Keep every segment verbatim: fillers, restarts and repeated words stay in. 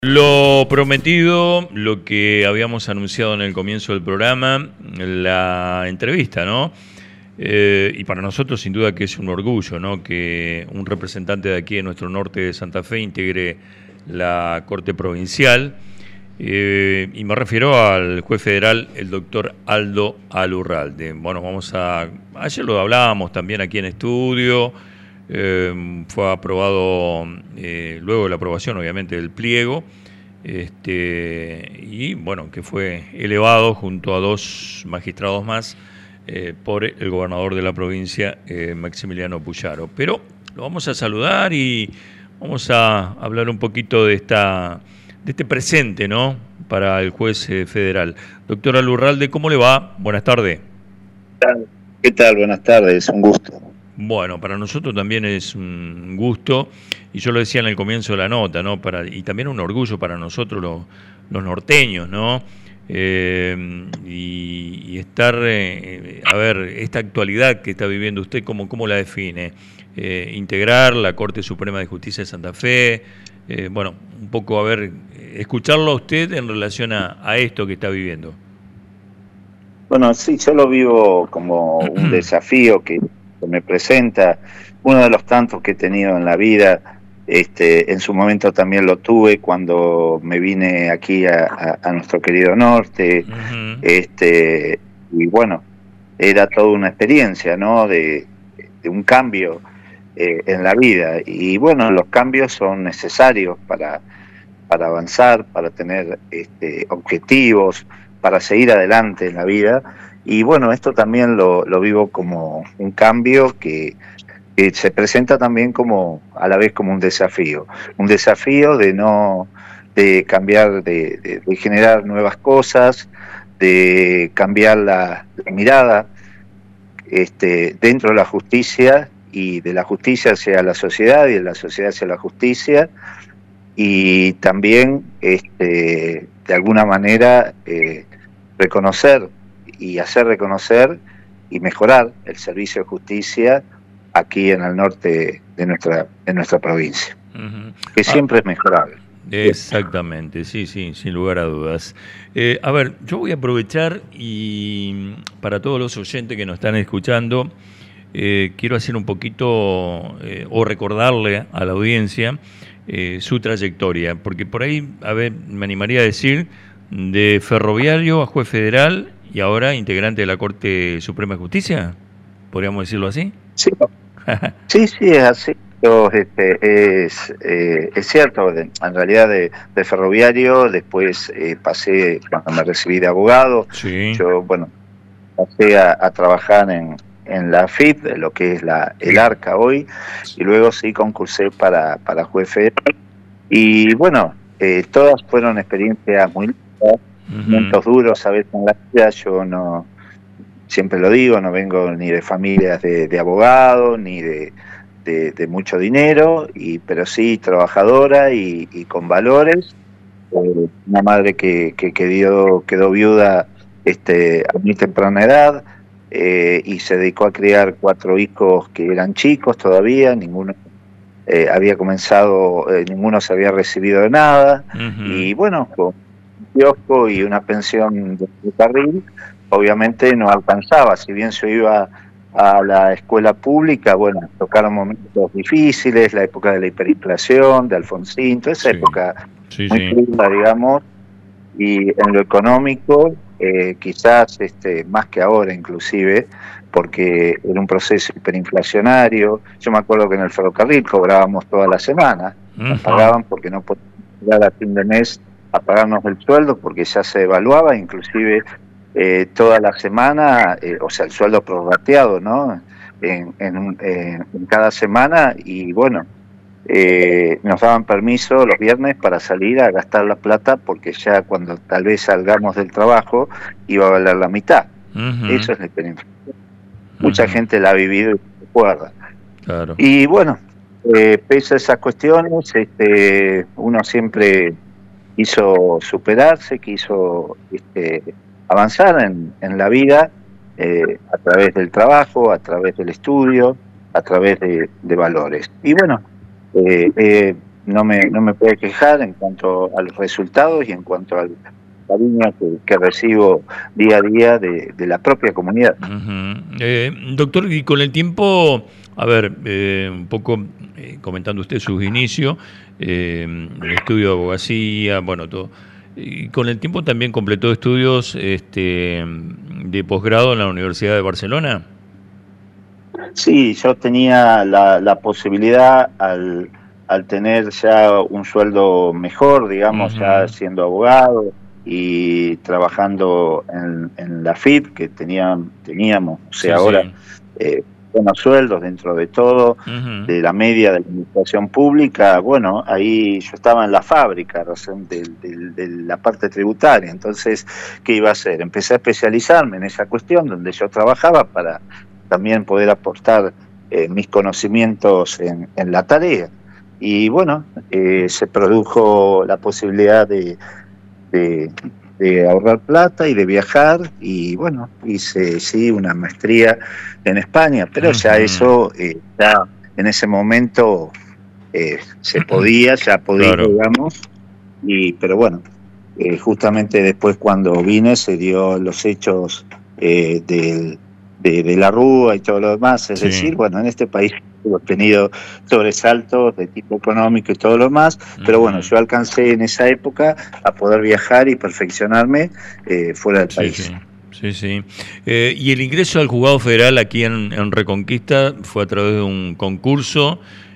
Lo prometido, lo que habíamos anunciado en el comienzo del programa, la entrevista, ¿no? Eh, y para nosotros sin duda que es un orgullo, ¿no? Que un representante de aquí de nuestro norte de Santa Fe integre la Corte Provincial. Eh, y me refiero al juez federal, el doctor Aldo Alurralde. Bueno, vamos a... Ayer lo hablábamos también aquí en estudio. Eh, fue aprobado, eh, luego de la aprobación obviamente del pliego, este, y bueno, que fue elevado junto a dos magistrados más eh, por el gobernador de la provincia, eh, Maximiliano Puyaro. Pero lo vamos a saludar y vamos a hablar un poquito de esta de este presente, ¿no?, para el juez eh, federal. Doctor Alurralde, ¿cómo le va? Buenas tardes. ¿Qué tal? ¿Qué tal? Buenas tardes, un gusto. Bueno, para nosotros también es un gusto, y yo lo decía en el comienzo de la nota, ¿no? Para, y también un orgullo para nosotros los, los norteños, ¿no? Eh, y, y estar, eh, a ver, esta actualidad que está viviendo usted, ¿cómo, cómo la define? Eh, integrar la Corte Suprema de Justicia de Santa Fe, eh, bueno, un poco, a ver, escucharlo a usted en relación a, a esto que está viviendo. Bueno, sí, yo lo vivo como un desafío que me presenta, uno de los tantos que he tenido en la vida. Este, en su momento también lo tuve cuando me vine aquí a, a, a nuestro querido norte. Uh-huh. este, y bueno, era toda una experiencia, ¿no?, de, de un cambio eh, en la vida. Y bueno, los cambios son necesarios para, para avanzar, para tener este, objetivos, para seguir adelante en la vida. Y bueno, esto también lo, lo vivo como un cambio que, que se presenta también como, a la vez, como un desafío. Un desafío de no, de cambiar, de, de, de generar nuevas cosas, de cambiar la, la mirada este, dentro de la justicia, y de la justicia hacia la sociedad, y de la sociedad hacia la justicia, y también este, de alguna manera eh, reconocer y hacer reconocer y mejorar el servicio de justicia aquí en el norte de nuestra, de nuestra provincia, uh-huh. que siempre ah, es mejorable. Exactamente, sí, sí, sin lugar a dudas. Eh, a ver, yo voy a aprovechar y para todos los oyentes que nos están escuchando, eh, quiero hacer un poquito eh, o recordarle a la audiencia eh, su trayectoria, porque por ahí, a ver, me animaría a decir, de ferroviario a juez federal y ahora integrante de la Corte Suprema de Justicia, ¿podríamos decirlo así? Sí, sí, sí, es así. Yo, este, es, eh, es cierto, en realidad de, de ferroviario, después eh, pasé, cuando me recibí de abogado, sí. yo, bueno, pasé a, a trabajar en, en la A F I P, lo que es la, el ARCA hoy, y luego sí concursé para, para juez federal. Y bueno, eh, todas fueron experiencias muy lindas, momentos uh-huh. duros a veces en la vida. Yo no, siempre lo digo, no vengo ni de familias de, de abogados, ni de, de, de mucho dinero, y pero sí trabajadora y, y con valores. Eh, una madre que, que, que dio, quedó viuda este, a muy temprana edad, eh, y se dedicó a criar cuatro hijos que eran chicos todavía, ninguno eh, había comenzado, eh, ninguno se había recibido de nada, uh-huh. y bueno, con kiosco y una pensión de carril, obviamente no alcanzaba. Si bien se iba a la escuela pública, bueno, tocaron momentos difíciles, la época de la hiperinflación, de Alfonsín, toda esa sí. época sí, muy sí. cruda, digamos, y en lo económico, eh, quizás este, más que ahora inclusive, porque era un proceso hiperinflacionario. Yo me acuerdo que en el ferrocarril cobrábamos toda la semana, uh-huh. nos pagaban porque no podíamos llegar a fin de mes a pagarnos el sueldo porque ya se evaluaba, inclusive eh, toda la semana, eh, o sea, el sueldo prorrateado, ¿no?, en, en, en, en cada semana, y bueno, eh, nos daban permiso los viernes para salir a gastar la plata porque ya cuando tal vez salgamos del trabajo iba a valer la mitad. Uh-huh. Eso es la experiencia. Uh-huh. Mucha gente la ha vivido y se acuerda. Claro. Y bueno, eh, pese a esas cuestiones, este, uno siempre quiso superarse, quiso este, avanzar en, en la vida eh, a través del trabajo, a través del estudio, a través de, de valores. Y bueno, eh, eh, no me, no me puedo quejar en cuanto a los resultados y en cuanto al cariño que, que recibo día a día de, de la propia comunidad. Uh-huh. eh, doctor, y con el tiempo, a ver, eh, un poco eh, comentando usted sus inicios, eh, el estudio de abogacía, bueno, todo. Y con el tiempo también completó estudios este, de posgrado en la Universidad de Barcelona. Sí, yo tenía la, la posibilidad al, al tener ya un sueldo mejor, digamos, uh-huh. ya siendo abogado y trabajando en, en la F I P que tenía, teníamos, o sea, sí, ahora sí. Eh, buenos sueldos dentro de todo, uh-huh. de la media de la administración pública. Bueno, ahí yo estaba en la fábrica de, de, de la parte tributaria, entonces, ¿qué iba a hacer? Empecé a especializarme en esa cuestión donde yo trabajaba para también poder aportar eh, mis conocimientos en, en la tarea. Y bueno, eh, se produjo la posibilidad de, de, de ahorrar plata y de viajar, y bueno, hice sí una maestría en España, pero uh-huh. ya eso, eh, ya en ese momento eh, se podía, ya podía, claro. digamos, y, pero bueno, eh, justamente después cuando vine se dio los hechos eh, del De, de la Rúa y todo lo demás, es sí. decir, bueno, en este país hemos tenido sobresaltos de tipo económico y todo lo demás, uh-huh. pero bueno, yo alcancé en esa época a poder viajar y perfeccionarme eh, fuera del sí, país. Sí, sí. sí. Eh, y el ingreso al juzgado federal aquí en, en Reconquista fue a través de un concurso.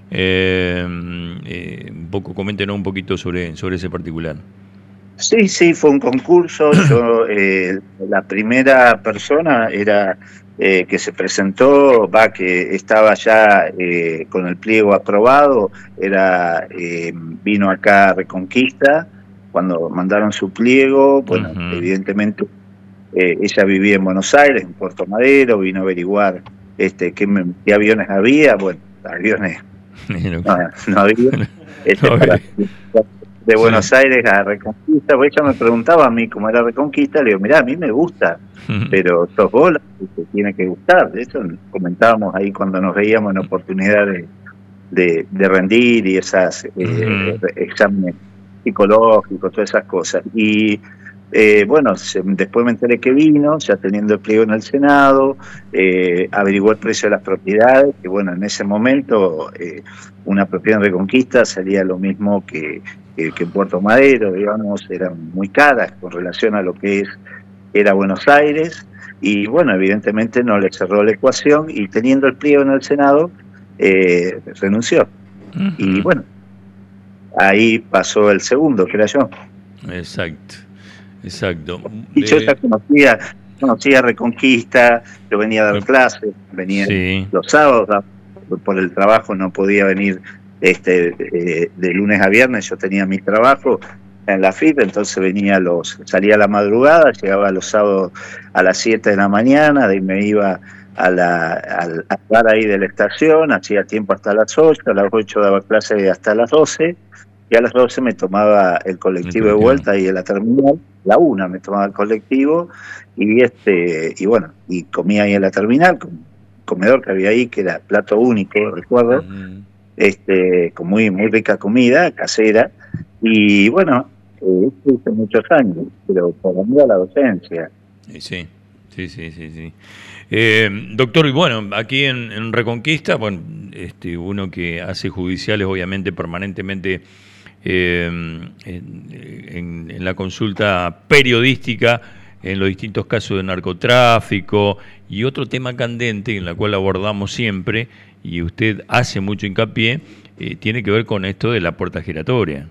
Eh, eh, un poco, coméntenos un poquito sobre, sobre ese particular. Sí, sí, fue un concurso. Yo, eh, la primera persona era eh, que se presentó, va, que estaba ya eh, con el pliego aprobado, era eh, vino acá a Reconquista, cuando mandaron su pliego, bueno, uh-huh. evidentemente eh, ella vivía en Buenos Aires, en Puerto Madero, vino a averiguar este qué, qué aviones había, bueno, aviones no, no había. Este, no para, de Buenos sí. Aires a Reconquista, pues ella me preguntaba a mí cómo era Reconquista, le digo, mirá, a mí me gusta, pero sos vos la que te tiene que gustar. De hecho, comentábamos ahí cuando nos veíamos en oportunidad de, de, de rendir y esas eh, uh-huh. exámenes psicológicos, todas esas cosas. Y eh, bueno, se, después me enteré que vino, ya teniendo el pliego en el Senado, eh, averiguó el precio de las propiedades, que bueno, en ese momento eh, una propiedad en Reconquista salía lo mismo que Que, que en Puerto Madero, digamos, eran muy caras con relación a lo que es era Buenos Aires, y bueno, evidentemente no le cerró la ecuación, y teniendo el pliego en el Senado, eh, renunció. Uh-huh. Y bueno, ahí pasó el segundo, que era yo. Exacto, exacto. Y yo ya conocía, conocía Reconquista, yo venía a dar clases, venía sí. los sábados, por el trabajo no podía venir Este, eh, de lunes a viernes, yo tenía mi trabajo en la F I P, entonces venía los, salía a la madrugada, llegaba los sábados a las siete de la mañana, de ahí me iba a la, al, al bar ahí de la estación, hacía tiempo hasta las ocho, a las ocho daba clase hasta las doce, y a las doce me tomaba el colectivo de vuelta ahí en la terminal, la una me tomaba el colectivo, y este y bueno, y comía ahí en la terminal, con un comedor que había ahí, que era plato único, recuerdo, uh-huh. Este, con muy muy rica comida casera, y bueno, eh, hice muchos años, pero por mí a la docencia. Sí, sí, sí, sí, sí. Eh, doctor, y bueno, aquí en, en Reconquista, bueno, este, uno que hace judiciales, obviamente, permanentemente eh, en, en, en la consulta periodística, en los distintos casos de narcotráfico, y otro tema candente en la cual abordamos siempre, y usted hace mucho hincapié, eh, tiene que ver con esto de la puerta giratoria.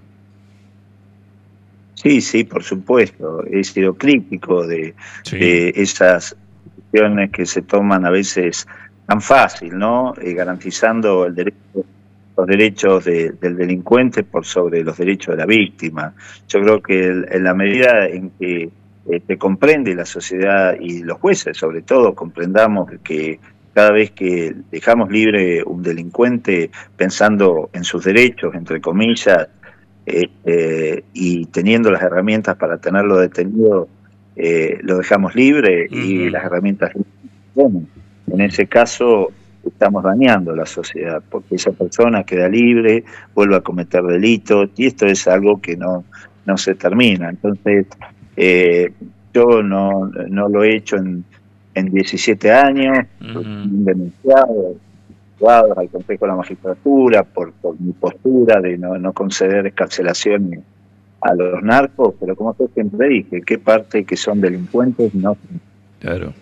Sí, sí, por supuesto. He sido crítico de, sí. de esas decisiones que se toman a veces tan fácil, ¿no? Eh, garantizando el derecho, los derechos de, del delincuente por sobre los derechos de la víctima. Yo creo que el, en la medida en que eh, se comprende la sociedad y los jueces, sobre todo, comprendamos que cada vez que dejamos libre un delincuente pensando en sus derechos, entre comillas, eh, eh, y teniendo las herramientas para tenerlo detenido, eh, lo dejamos libre, uh-huh. y las herramientas, bueno, en ese caso estamos dañando la sociedad, porque esa persona queda libre, vuelve a cometer delitos, y esto es algo que no, no se termina. Entonces, eh, yo no, no lo he hecho en, en diecisiete años, uh-huh. denunciado al Consejo de la Magistratura por, por mi postura de no, no conceder excarcelación a los narcos, pero como yo siempre dije, ¿qué parte que son delincuentes no? Claro.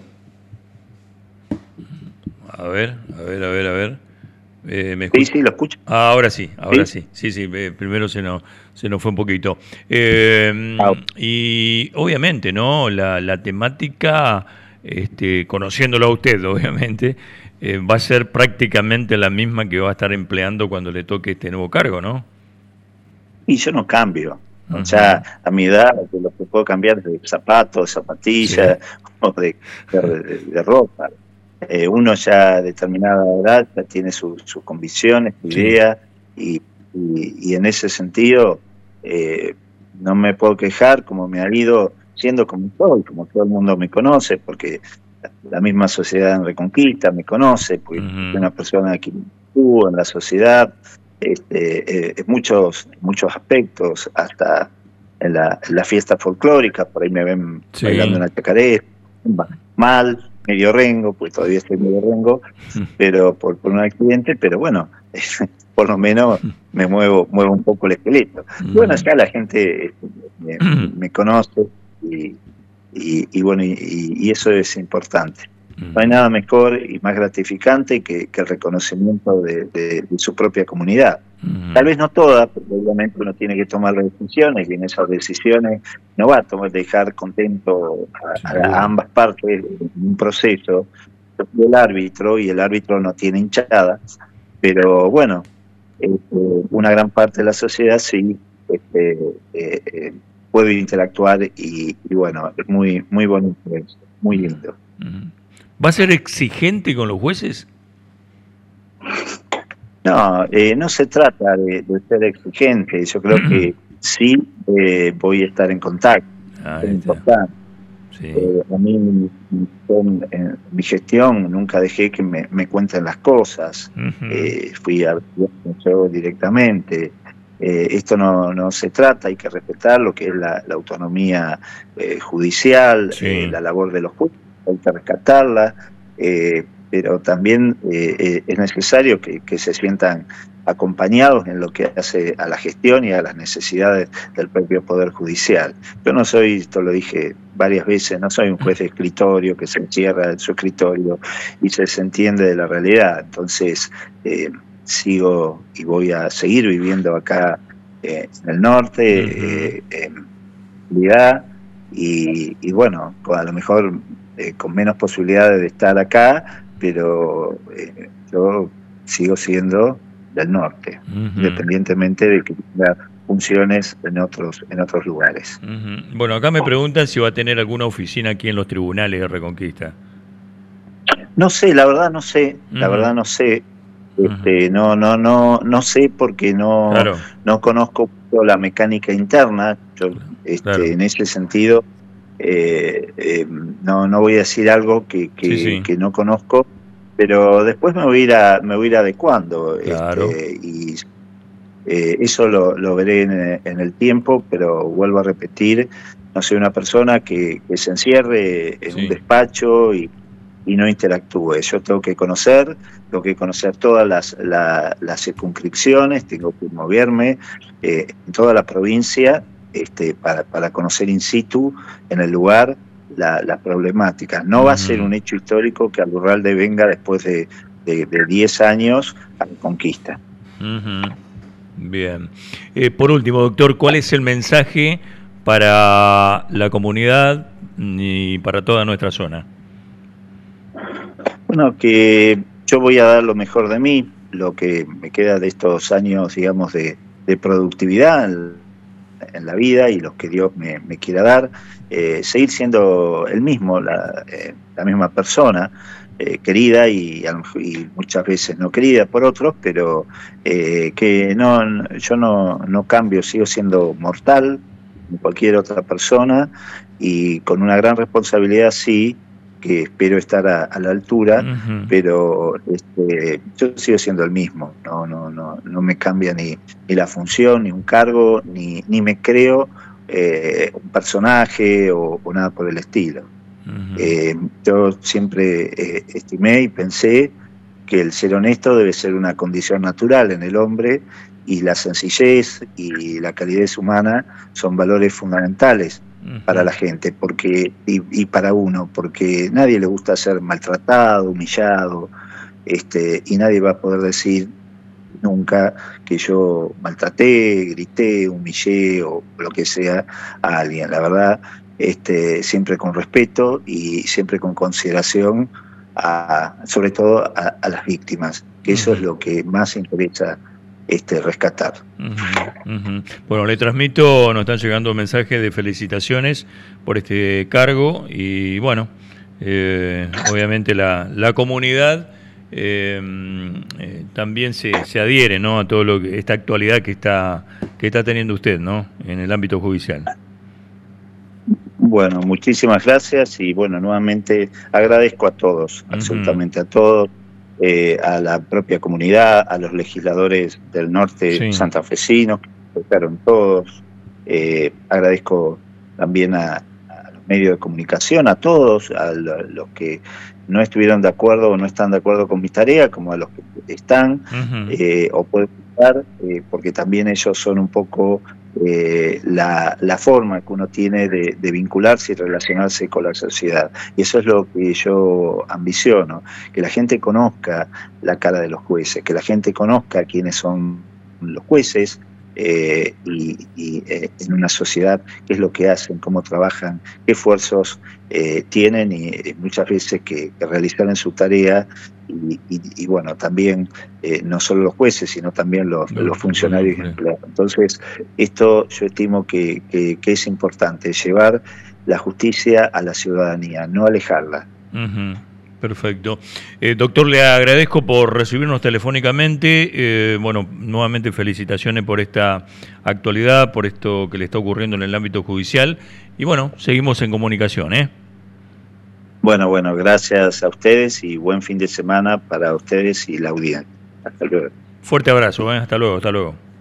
A ver, a ver, a ver, a ver. Eh, ¿me sí, sí, lo escucho. Ah, ahora sí, ahora sí. Sí, sí, sí eh, primero se nos, se nos fue un poquito. Eh, ah. Y obviamente, ¿no? La, la temática, este, conociéndolo a usted, obviamente, eh, va a ser prácticamente la misma que va a estar empleando cuando le toque este nuevo cargo, ¿no? Y yo no cambio. O sea, a mi edad, de lo que puedo cambiar de zapatos, zapatillas, sí. o de, de, de, de ropa. Eh, uno ya a determinada edad ya tiene sus su convicciones, su sí. idea, y, y, y en ese sentido eh, no me puedo quejar como me ha ido siendo como soy, como todo el mundo me conoce, porque la, la misma sociedad en Reconquista me conoce, porque uh-huh. soy una persona que estuvo en la sociedad, Este, eh, en muchos, muchos aspectos, hasta en la, en la fiesta folclórica, por ahí me ven sí. bailando en la chacaré, mal, medio rengo, pues todavía estoy medio rengo, pero por, por un accidente, pero bueno, por lo menos me muevo, muevo un poco el esqueleto. Y bueno, acá la gente me, me conoce y, y, y bueno, y, y eso es importante. No hay nada mejor y más gratificante que, que el reconocimiento de, de, de su propia comunidad. Uh-huh. Tal vez no toda, porque obviamente uno tiene que tomar las decisiones y en esas decisiones no va a tomar, dejar contento a, a ambas partes en un proceso del árbitro, y el árbitro no tiene hinchada, pero bueno, este, una gran parte de la sociedad sí este, eh, eh, puede interactuar y, y bueno, es muy, muy bonito eso, muy lindo. Uh-huh. ¿Va a ser exigente con los jueces? No, eh, no se trata de, de ser exigente. Yo creo que sí eh, voy a estar en contacto. Ah, es importante. Sí. Eh, a mí, en, en mi gestión, nunca dejé que me, me cuenten las cosas. Uh-huh. eh, fui a yo directamente. Eh, esto no, no se trata, hay que respetar lo que es la, la autonomía eh, judicial, sí. eh, la labor de los jueces. Hay que rescatarla, eh, pero también eh, eh, es necesario que, que se sientan acompañados en lo que hace a la gestión y a las necesidades del propio Poder Judicial. Yo no soy, esto lo dije varias veces, no soy un juez de escritorio que se encierra en su escritorio y se desentiende de la realidad. Entonces, eh, sigo y voy a seguir viviendo acá eh, en el norte, uh-huh. eh, en realidad, y, y bueno, a lo mejor Eh, con menos posibilidades de estar acá, pero eh, yo sigo siendo del norte, uh-huh. independientemente de que tenga funciones en otros en otros lugares. Uh-huh. Bueno, acá me preguntan si va a tener alguna oficina aquí en los tribunales de Reconquista. No sé, la verdad no sé, uh-huh. la verdad no sé, este, uh-huh. no no no no sé porque no claro. no conozco la mecánica interna, yo, este, claro. en ese sentido. Eh, eh, no, no voy a decir algo que, que, sí, sí. que no conozco, pero después me voy a ir, a, me voy a ir adecuando claro. este, y eh, eso lo, lo veré en, en el tiempo, pero vuelvo a repetir, no soy una persona que, que se encierre en sí. un despacho y, y no interactúe. Yo tengo que conocer, tengo que conocer todas las, la, las circunscripciones, tengo que moverme eh, en toda la provincia, Este, para, para conocer in situ, en el lugar, la, la problemática. No uh-huh. va a ser un hecho histórico que Alurralde venga después de, de, de diez años a la conquista. Uh-huh. Bien. Eh, por último, doctor, ¿cuál es el mensaje para la comunidad y para toda nuestra zona? Bueno, que yo voy a dar lo mejor de mí, lo que me queda de estos años, digamos, de, de productividad en la vida y los que Dios me, me quiera dar, eh, seguir siendo el mismo, la, eh, la misma persona, eh, querida y, y muchas veces no querida por otros, pero eh, que no, yo no, no cambio, sigo siendo mortal como cualquier otra persona y con una gran responsabilidad sí que espero estar a, a la altura, uh-huh. pero este, yo sigo siendo el mismo, no, no, no, no me cambia ni, ni la función, ni un cargo, ni, ni me creo eh, un personaje o, o nada por el estilo. Uh-huh. eh, yo siempre eh, estimé y pensé que el ser honesto debe ser una condición natural en el hombre, y la sencillez y la calidez humana son valores fundamentales uh-huh. para la gente, porque y, y para uno, porque nadie le gusta ser maltratado, humillado, este, y nadie va a poder decir nunca que yo maltraté, grité, humillé o lo que sea a alguien. La verdad, este, siempre con respeto y siempre con consideración, a, sobre todo a, a las víctimas, que uh-huh. eso es lo que más interesa este, rescatar. Uh-huh, uh-huh. Bueno, le transmito, nos están llegando mensajes de felicitaciones por este cargo y bueno, eh, obviamente la, la comunidad eh, eh, también se, se adhiere, ¿no?, a todo lo que esta actualidad que está que está teniendo usted, ¿no?, en el ámbito judicial. Bueno, muchísimas gracias y bueno, nuevamente agradezco a todos, uh-huh. absolutamente a todos. Eh, a la propia comunidad, a los legisladores del norte sí. santafesinos, que votaron todos. Eh, agradezco también a, a los medios de comunicación, a todos, a los que no estuvieron de acuerdo o no están de acuerdo con mi tarea, como a los que están uh-huh. eh, o pueden estar, eh, porque también ellos son un poco eh, la, la forma que uno tiene de, de vincularse y relacionarse con la sociedad. Y eso es lo que yo ambiciono, que la gente conozca la cara de los jueces, que la gente conozca quiénes son los jueces, eh, y, y eh, en una sociedad qué es lo que hacen, cómo trabajan, qué esfuerzos eh, tienen y, y muchas veces que, que realizan en su tarea. Y, y, y bueno, también eh, no solo los jueces, sino también los, no, los funcionarios no, no, no. y empleados. Entonces, esto yo estimo que, que, que es importante, llevar la justicia a la ciudadanía, no alejarla. Uh-huh. Perfecto. Eh, doctor, le agradezco por recibirnos telefónicamente. Eh, bueno, nuevamente felicitaciones por esta actualidad, por esto que le está ocurriendo en el ámbito judicial. Y bueno, seguimos en comunicación, ¿eh? Bueno, bueno, gracias a ustedes y buen fin de semana para ustedes y la audiencia. Hasta luego. Fuerte abrazo, ¿eh? Hasta luego, hasta luego.